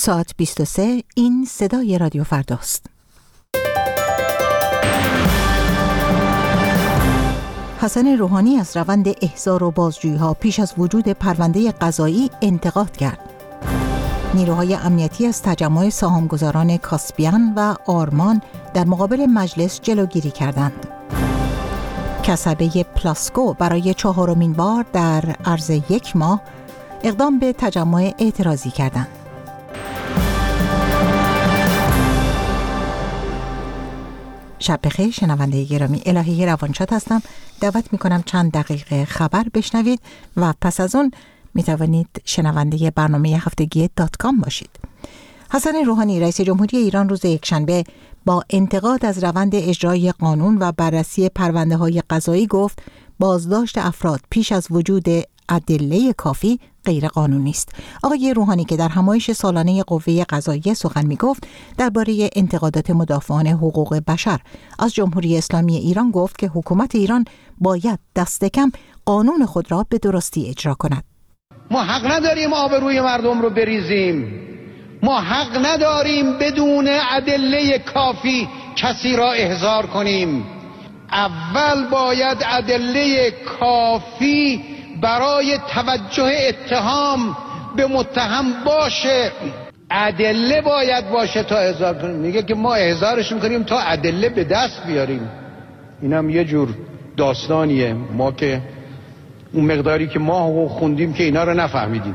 ساعت 23. این صدای رادیو فرداست. حسن روحانی از روند احضار و بازجویی‌ها پیش از وجود پرونده قضایی انتقاد کرد. نیروهای امنیتی از تجمع سهامگذاران کاسپیان و آرمان در مقابل مجلس جلوگیری کردند. کسبه پلاسکو برای 4مین بار در عرض 1 ماه اقدام به تجمع اعتراضی کردند. شب بخیر شنونده گرامی، الهی روانشاد هستم. دعوت میکنم چند دقیقه خبر بشنوید و پس از اون میتوانید شنونده برنامه هفتگی .com باشید. حسن روحانی رئیس جمهوری ایران روز یکشنبه با انتقاد از روند اجرای قانون و بررسی پرونده های قضایی گفت بازداشت افراد پیش از وجود ادله کافی غیر قانونی است. آقای روحانی که در همایش سالانه قوه قضاییه سخن میگفت درباره انتقادات مدافعان حقوق بشر از جمهوری اسلامی ایران گفت که حکومت ایران باید دست کم قانون خود را به درستی اجرا کند. ما حق نداریم آبروی مردم رو بریزیم. ما حق نداریم بدون ادله کافی کسی را احضار کنیم. اول باید ادله کافی برای توجه اتهام به متهم باشه. ادله باید باشه تا احضار کنیم. میگه که ما احضارش میکنیم تا ادله به دست بیاریم. اینم یه جور داستانیه. ما که اون مقداری که ما حقوق خوندیم که اینا رو نفهمیدیم.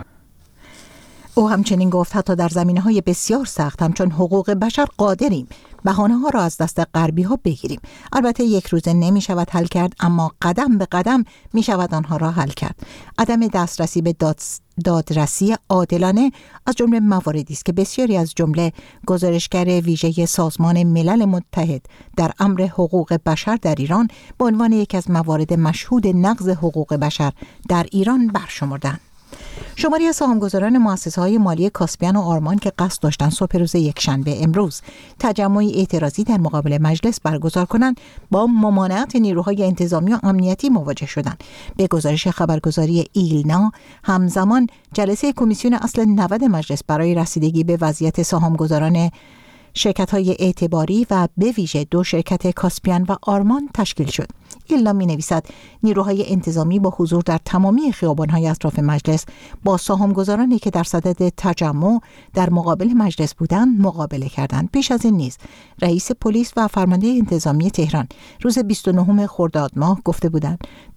او همچنین گفت حتی در زمینه‌های بسیار سخت همچون حقوق بشر قادریم بهانه‌ها را از دست غربی‌ها بگیریم. البته یک روزه نمی‌شود حل کرد، اما قدم به قدم می‌شود آنها را حل کرد. عدم دسترسی به دادرسی عادلانه از جمله مواردی است که بسیاری از جمله گزارشگر ویژه سازمان ملل متحد در امر حقوق بشر در ایران به عنوان یک از موارد مشهود نقض حقوق بشر در ایران برشمردند. شماری از سهامگذاران مؤسسه‌های مالی کاسپیان و آرمان که قصد داشتند صبح روز یکشنبه امروز تجمعی اعتراضی در مقابل مجلس برگزار کنند با ممانعت نیروهای انتظامی و امنیتی مواجه شدند. به گزارش خبرگزاری ایلنا همزمان جلسه کمیسیون اصل 90 مجلس برای رسیدگی به وضعیت سهامگذاران شرکت‌های اعتباری و به ویژه 2 شرکت کاسپیان و آرمان تشکیل شد. ایلنا می‌نویسد نیروهای انتظامی با حضور در تمامی خیابان‌های اطراف مجلس با سهامگذارانی که در صدد تجمع در مقابل مجلس بودند مقابله کردند. پیش از این نیز رئیس پلیس و فرمانده انتظامی تهران روز 29 خرداد ماه گفته بودند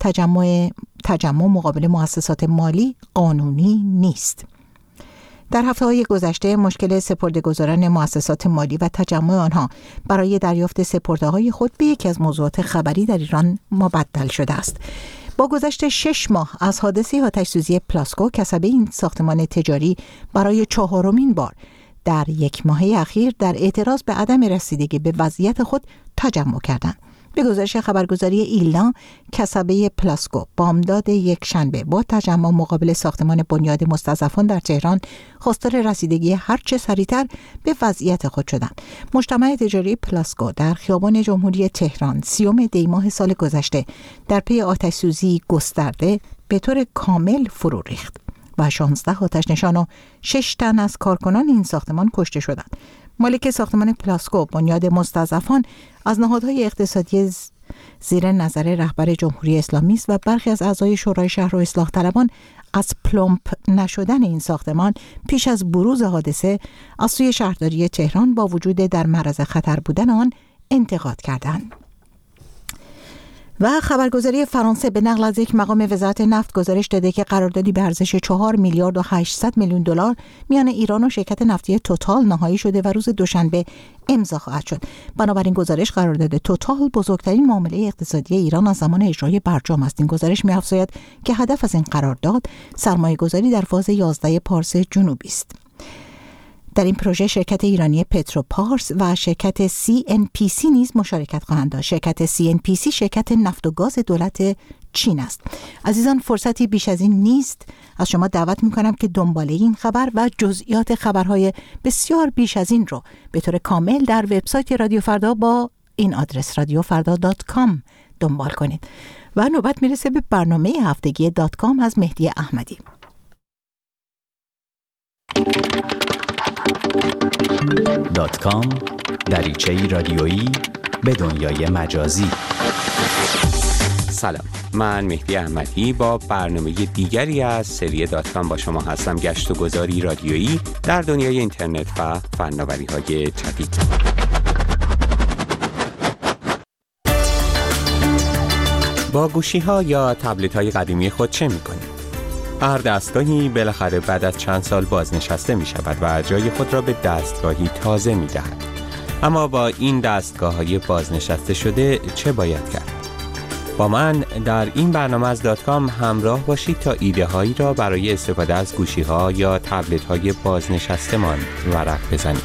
تجمع مقابل مؤسسات مالی قانونی نیست. در هفته‌های گذشته مشکل سپرده‌گذاران مؤسسات مالی و تجمع آنها برای دریافت سپرده‌های خود به یکی از موضوعات خبری در ایران مبدل شده است. با گذشت 6 ماه از حادثه آتش‌سوزی پلاسکو کسبه این ساختمان تجاری برای 4مین بار در 1 ماه اخیر در اعتراض به عدم رسیدگی به وضعیت خود تجمع کردند. به گزارش خبرگزاری ایلنا کسبه پلاسکو بامداد یکشنبه با تجمع مقابل ساختمان بنیاد مستضعفان در تهران خواستار رسیدگی هرچه سریعتر به وضعیت خود شدند. مجتمع تجاری پلاسکو در خیابان جمهوری تهران 30 دی ماه سال گذشته در پی آتش‌سوزی گسترده به طور کامل فرو ریخت و 16 آتش‌نشان و 6 تن از کارکنان این ساختمان کشته شدند. مالک ساختمان پلاسکو بنیاد مستضعفان از نهادهای اقتصادی زیر نظر رهبر جمهوری اسلامی است و برخی از اعضای شورای شهر و اصلاح طلبان از پلمپ نشدن این ساختمان پیش از بروز حادثه از سوی شهرداری تهران با وجود در معرض خطر بودن آن انتقاد کردند. و خبرگزاری فرانسه به نقل از یک مقام وزارت نفت گزارش داده که قراردادی به ارزش 4 میلیارد و 800 میلیون دلار میان ایران و شرکت نفتی توتال نهایی شده و روز دوشنبه امضا خواهد شد. بنابراین گزارش قرارداد توتال بزرگترین معامله اقتصادی ایران از زمان اجرای برجام است. این گزارش می‌افزاید که هدف از این قرارداد سرمایه‌گذاری در فاز 11 پارس جنوبی است. در این پروژه شرکت ایرانی پتروپارس و شرکت CNPC نیز مشارکت خواهند داشت. شرکت CNPC شرکت نفت و گاز دولت چین است. عزیزان، فرصتی بیش از این نیست. از شما دعوت می‌کنم که دنباله این خبر و جزئیات خبرهای بسیار بیش از این رو به طور کامل در وبسایت رادیو فردا با این آدرس radiofarda.com دنبال کنید. و نوبت میرسه به برنامه هفتگی .com از مهدی احمدی. www.ahadiyya.com دریچه‌ای رادیویی به دنیای مجازی. سلام، من مهدی احمدی با برنامه دیگری از سری .com با شما هستم. گشت و گذاری رادیویی در دنیای اینترنت و فناوری‌های جدید. با گوشی‌ها یا تبلت‌های قدیمی خود چه می‌کنید؟ هر دستگاهی بالاخره بعد از چند سال بازنشسته می‌شود و جای خود را به دستگاهی تازه می‌دهد. اما با این دستگاه‌های بازنشسته شده چه باید کرد؟ با من در این برنامه از .com همراه باشید تا ایده‌هایی را برای استفاده از گوشی‌ها یا تبلت‌های بازنشسته‌مان ورق بزنیم.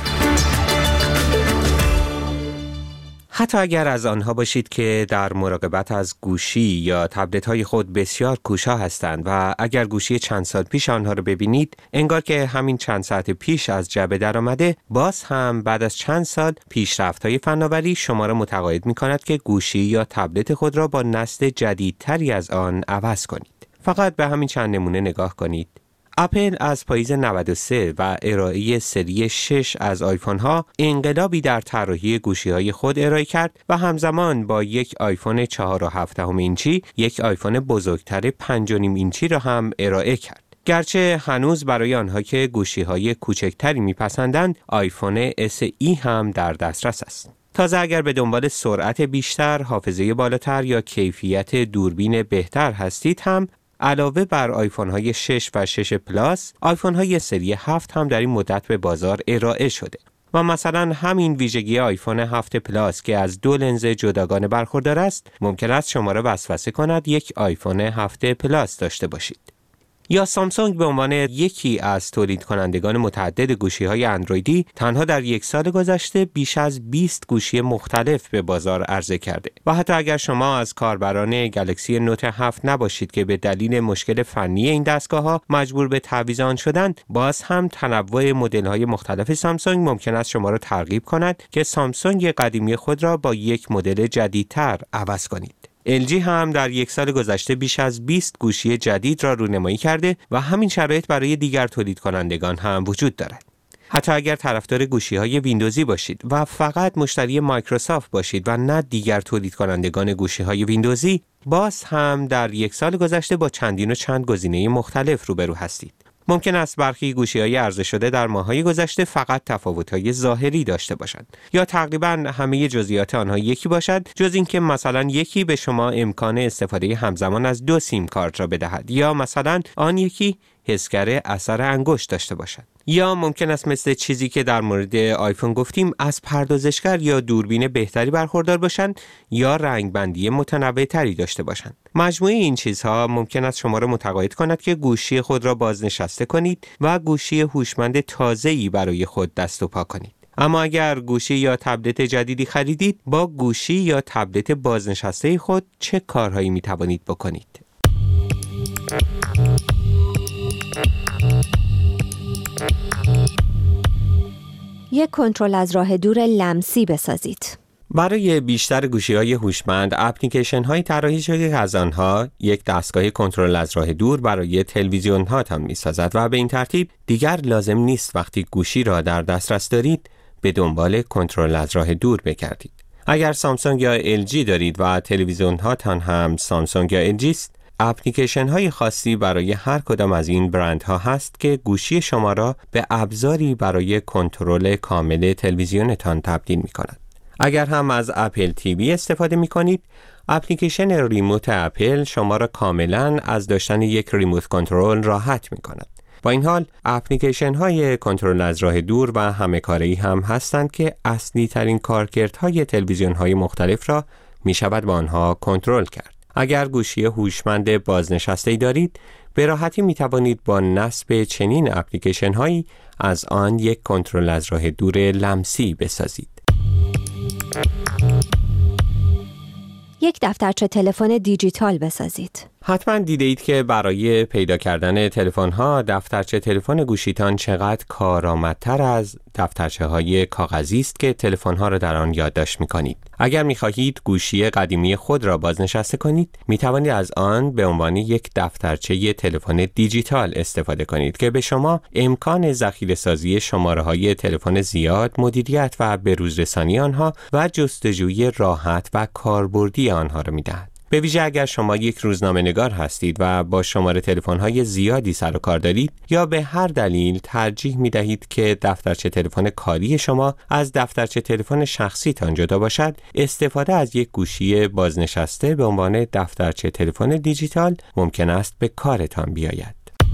حتی اگر از آنها باشید که در مراقبت از گوشی یا تبلت‌های خود بسیار کوشا هستند و اگر گوشی چند سال پیش آنها را ببینید، انگار که همین چند ساعت پیش از جعبه در آمده، باز هم بعد از چند سال پیشرفت‌های فناوری شما را متقاعد می‌کند که گوشی یا تبلت خود را با نسل جدیدتری از آن عوض کنید. فقط به همین چند نمونه نگاه کنید. اپل از پاییز 93 و ارائه سری 6 از آیفون ها انقلابی در طراحی گوشی های خود ارائه کرد و همزمان با یک آیفون 4.7 اینچی یک آیفون بزرگتر 5.5 اینچی را هم ارائه کرد. گرچه هنوز برای آنها که گوشی های کوچکتری میپسندند آیفون SE هم در دسترس است. تازه اگر به دنبال سرعت بیشتر، حافظه بالاتر یا کیفیت دوربین بهتر هستید هم علاوه بر آیفون های 6 و 6 پلاس، آیفون های سری 7 هم در این مدت به بازار ارائه شده و مثلا همین ویژگی آیفون 7 پلاس که از 2 لنز جداگانه برخوردار است ممکن است شما را وسوسه کند یک آیفون 7 پلاس داشته باشید. یا سامسونگ به عنوان یکی از تولید کنندگان متعدد گوشی‌های اندرویدی تنها در یک سال گذشته بیش از 20 گوشی مختلف به بازار عرضه کرده و حتی اگر شما از کاربران گلکسی نوت 7 نباشید که به دلیل مشکل فنی این دستگاه‌ها مجبور به تعویض آن شدند، باز هم تنوع مدل‌های مختلف سامسونگ ممکن است شما را ترغیب کند که سامسونگ قدیمی خود را با یک مدل جدیدتر عوض کنید. LG هم در یک سال گذشته بیش از 20 گوشی جدید را رونمایی کرده و همین شرایط برای دیگر تولید کنندگان هم وجود دارد. حتی اگر طرفدار گوشی‌های ویندوزی باشید و فقط مشتری مایکروسافت باشید و نه دیگر تولید کنندگان گوشی‌های ویندوزی، باز هم در یک سال گذشته با چندین و چند گزینه مختلف روبرو هستید. ممکن است برخی گوشی‌های عرضه شده در ماه‌های گذشته فقط تفاوت‌های ظاهری داشته باشند یا تقریباً همه جزئیات آنها یکی باشد، جز اینکه مثلا یکی به شما امکان استفاده همزمان از 2 سیم کارت را بدهد یا مثلا آن یکی حسگر اثر انگشت داشته باشد. یا ممکن است مثل چیزی که در مورد آیفون گفتیم از پردازشگر یا دوربین بهتری برخوردار باشند یا رنگبندی متنوع‌تری داشته باشند. مجموعه این چیزها ممکن است شما را متقاعد کند که گوشی خود را بازنشسته کنید و گوشی هوشمند تازه‌ای برای خود دست و پا کنید. اما اگر گوشی یا تبلت جدیدی خریدید، با گوشی یا تبلت بازنشسته خود چه کارهایی می توانید بکنید؟ یک کنترل از راه دور لمسی بسازید. برای بیشتر گوشی‌های هوشمند، اپلیکیشن‌های طراحی شده از آنها یک دستگاه کنترل از راه دور برای تلویزیون‌هاتان می‌سازد و به این ترتیب دیگر لازم نیست وقتی گوشی را در دسترس دارید به دنبال کنترل از راه دور بگردید. اگر سامسونگ یا LG دارید و تلویزیون‌هاتان هم سامسونگ یا LG است، اپلیکیشن‌های خاصی برای هر کدام از این برندها هست که گوشی شما را به ابزاری برای کنترل کامل تلویزیونتان تبدیل می‌کند. اگر هم از اپل تیوی استفاده می‌کنید، اپلیکیشن ریموت اپل شما را کاملاً از داشتن یک ریموت کنترل راحت می‌کند. با این حال اپلیکیشن‌های کنترل از راه دور و همه کاری هم هستند که اصلی ترین کارکردهای تلویزیون‌های مختلف را می‌شود با آنها کنترل کرد. اگر گوشی هوشمند بازنشسته‌ای دارید، به راحتی می‌توانید با نصب چنین اپلیکیشن‌هایی از آن یک کنترل از راه دور لمسی بسازید. یک دفترچه تلفن دیجیتال بسازید. حتما دیده اید که برای پیدا کردن تلفن‌ها دفترچه تلفن گوشیتان چقدر کارآمدتر از دفترچه‌های کاغذی است که تلفن‌ها را در آن یادداشت می‌کنید. اگر می‌خواهید گوشی قدیمی خود را بازنشسته کنید، می‌توانید از آن به عنوان یک دفترچه تلفن دیجیتال استفاده کنید که به شما امکان ذخیره‌سازی شماره‌های تلفن زیاد، مدیریت و بروزرسانی آنها و جستجوی راحت و کاربردی آنها را می‌دهد. به ویژه اگر شما یک روزنامه‌نگار هستید و با شماره تلفن‌های زیادی سر و کار دارید یا به هر دلیل ترجیح می‌دهید که دفترچه تلفن کاری شما از دفترچه تلفن شخصیتان جدا باشد، استفاده از یک گوشی بازنشسته به عنوان دفترچه تلفن دیجیتال ممکن است به کارتان بیاید.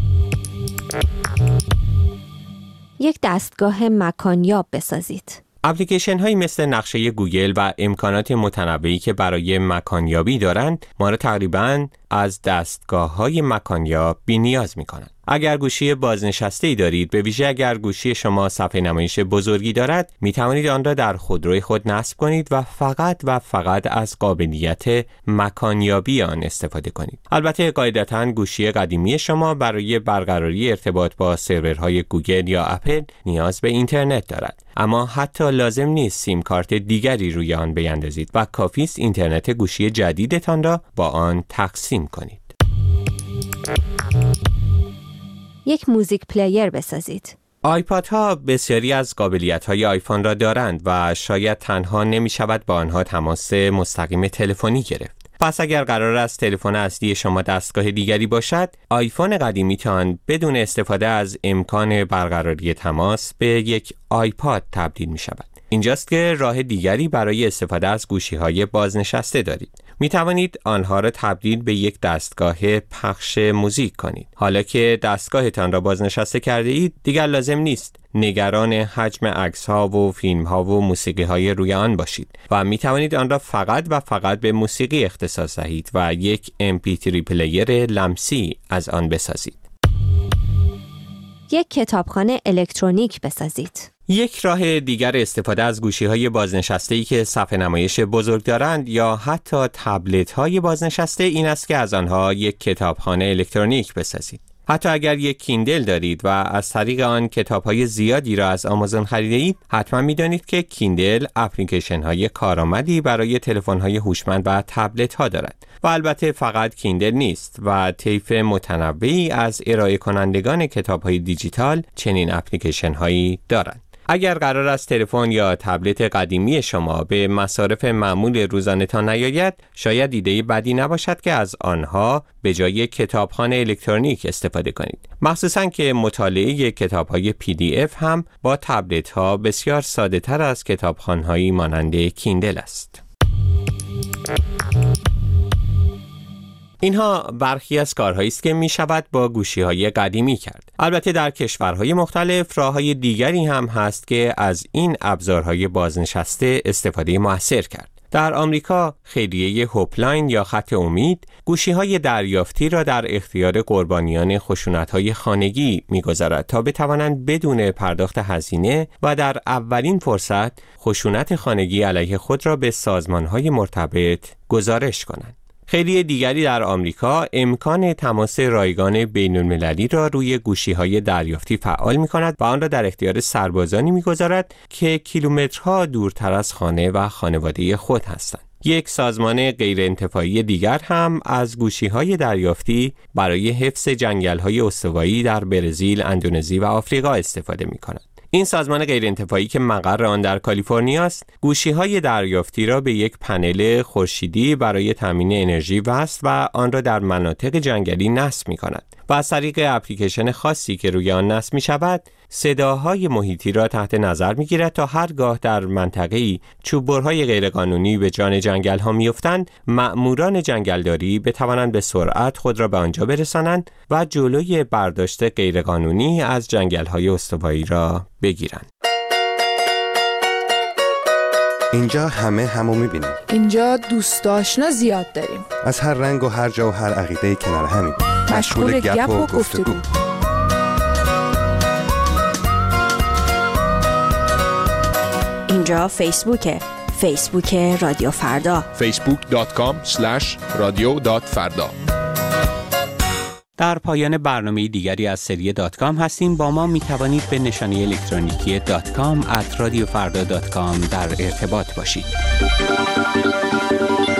یک دستگاه مکانیاب بسازید. اپلیکیشن هایی مثل نقشه گوگل و امکانات متنوعی که برای مکانیابی دارند ما را تقریباً از دستگاه های مکانیاب بی نیاز می کنند. اگر گوشی بازنشسته ای دارید، به ویژه اگر گوشی شما صفحه نمایش بزرگی دارد، می توانید آن را در خودروی خود نصب کنید و فقط از قابلیت مکانیابی آن استفاده کنید. البته قاعدتاً گوشی قدیمی شما برای برقراری ارتباط با سرورهای گوگل یا اپل نیاز به اینترنت دارد، اما حتی لازم نیست سیم کارت دیگری روی آن بیندازید و کافی است اینترنت گوشی جدیدتان را با آن تقسیم کنید. یک موزیک پلیر بسازید. آیپادها بسیاری از قابلیت‌های آیفون را دارند و شاید تنها نمی‌شود با آنها تماس مستقیم تلفنی گرفت. پس اگر قرار است تلفن اصلی شما دستگاه دیگری باشد، آیفون قدیمیتان بدون استفاده از امکان برقراری تماس به یک آیپاد تبدیل می‌شود. اینجاست که راه دیگری برای استفاده از گوشی‌های بازنشسته دارید. می توانید آنها را تبدیل به یک دستگاه پخش موزیک کنید. حالا که دستگاهتان را بازنشسته کرده اید، دیگر لازم نیست نگران حجم عکس‌ها و فیلم‌ها و موسیقی‌های روی آن باشید و می توانید آن را فقط به موسیقی اختصاص دهید و یک MP3 پلیر لمسی از آن بسازید. یک کتابخانه الکترونیک بسازید. یک راه دیگر استفاده از گوشی‌های بازنشسته‌ای که صفحه نمایش بزرگ دارند یا حتی تبلت‌های بازنشسته این است که از آنها یک کتابخانه الکترونیک بسازید. حتی اگر یک کیندل دارید و از طریق آن کتاب‌های زیادی را از آمازون خریده‌اید، حتما می‌دانید که کیندل اپلیکیشن‌های کارآمدی برای تلفن‌های هوشمند و تبلت‌ها دارد. و البته فقط کیندل نیست و طیف متنوعی از ارائه کنندگان کتاب‌های دیجیتال چنین اپلیکیشن‌هایی دارند. اگر قرار است تلفن یا تبلت قدیمی شما به مصارف معمول روزانه‌تان نیاید، شاید ایده بدی نباشد که از آنها به جای کتابخانه الکترونیک استفاده کنید. مخصوصاً که مطالعه کتاب‌های PDF هم با تبلت‌ها بسیار ساده‌تر از کتابخانه‌هایی مانند کیندل است. اینها برخی از کارهایی است که می شود با گوشی‌های قدیمی کرد. البته در کشورهای مختلف راه‌های دیگری هم هست که از این ابزارهای بازنشسته استفاده مؤثر کرد. در آمریکا خیریه هوپلاین یا خط امید گوشی‌های دریافتی را در اختیار قربانیان خشونت‌های خانگی می‌گذارد تا بتوانند بدون پرداخت هزینه و در اولین فرصت خشونت خانگی علیه خود را به سازمان‌های مرتبط گزارش کنند. خیلی دیگری در آمریکا امکان تماس رایگان بین‌المللی را روی گوشی‌های دریافتی فعال می‌کند و آن را در اختیار سربازانی می‌گذارد که کیلومترها دورتر از خانه و خانواده خود هستند. یک سازمان غیرانتفاعی دیگر هم از گوشی‌های دریافتی برای حفظ جنگل‌های استوایی در برزیل، اندونزی و آفریقا استفاده می‌کند. این سازمان غیرانتفاعی که مقر آن در کالیفرنیا است، گوشی‌های دریافتی را به یک پنل خورشیدی برای تامین انرژی وصل و آن را در مناطق جنگلی نصب می‌کند و از طریق اپلیکیشن خاصی که روی آن نصب می‌شود، صداهای محیطی را تحت نظر می‌گیرد تا هرگاه در منطقه‌ای چوب‌برهای غیرقانونی به جان جنگل‌ها می‌افتند، مأموران جنگلداری بتوانند به سرعت خود را به آنجا برسانند و جلوی برداشت غیرقانونی از جنگل‌های استوایی را بگیرند. اینجا همو می‌بینیم. اینجا دوست آشنا زیاد داریم. از هر رنگ و هر جا و هر عقیده‌ای کنار همیم. مشغول گپ و گفتگو. اینجا فیسبوک رادیو فردا. facebook.com/radio.farda در پایان برنامه دیگری از سری .com هستیم. با ما می توانید به نشانی الکترونیکی .com @radiofarda.com در ارتباط باشید.